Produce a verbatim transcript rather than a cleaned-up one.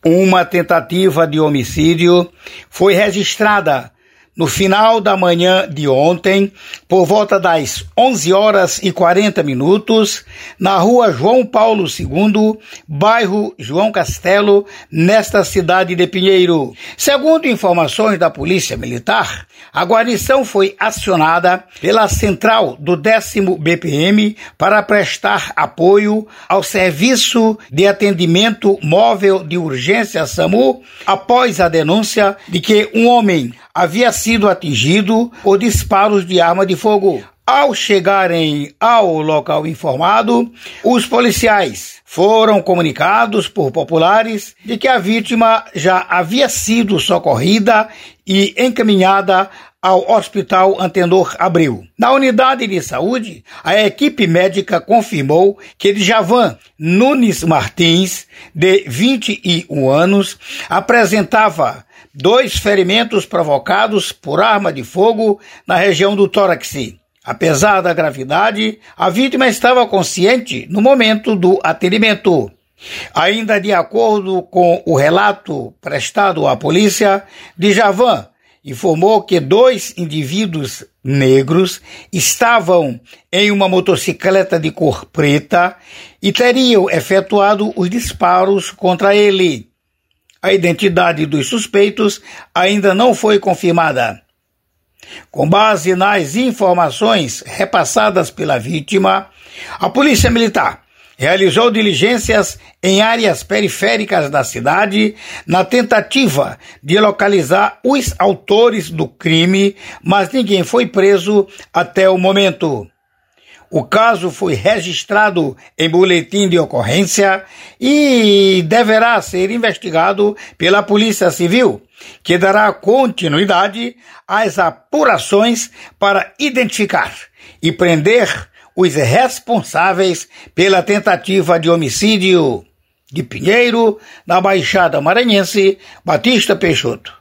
Uma tentativa de homicídio foi registrada no final da manhã de ontem, por volta das onze horas e quarenta minutos, na rua João Paulo segundo, bairro João Castelo, nesta cidade de Pinheiro. Segundo informações da Polícia Militar, a guarnição foi acionada pela central do décimo B P M para prestar apoio ao Serviço de Atendimento Móvel de Urgência SAMU, após a denúncia de que um homem havia sido atingido por disparos de arma de fogo. Ao chegarem ao local informado, os policiais foram comunicados por populares de que a vítima já havia sido socorrida e encaminhada ao Hospital Antenor Abreu. Na unidade de saúde, a equipe médica confirmou que Djavan Nunes Martins, de vinte e um anos, apresentava dois ferimentos provocados por arma de fogo na região do tórax. Apesar da gravidade, a vítima estava consciente no momento do atendimento. Ainda de acordo com o relato prestado à polícia, Djavan informou que dois indivíduos negros estavam em uma motocicleta de cor preta e teriam efetuado os disparos contra ele. A identidade dos suspeitos ainda não foi confirmada. Com base nas informações repassadas pela vítima, a Polícia Militar realizou diligências em áreas periféricas da cidade na tentativa de localizar os autores do crime, mas ninguém foi preso até o momento. O caso foi registrado em boletim de ocorrência e deverá ser investigado pela Polícia Civil, que dará continuidade às apurações para identificar e prender os responsáveis pela tentativa de homicídio. De Pinheiro, na Baixada Maranhense, Batista Peixoto.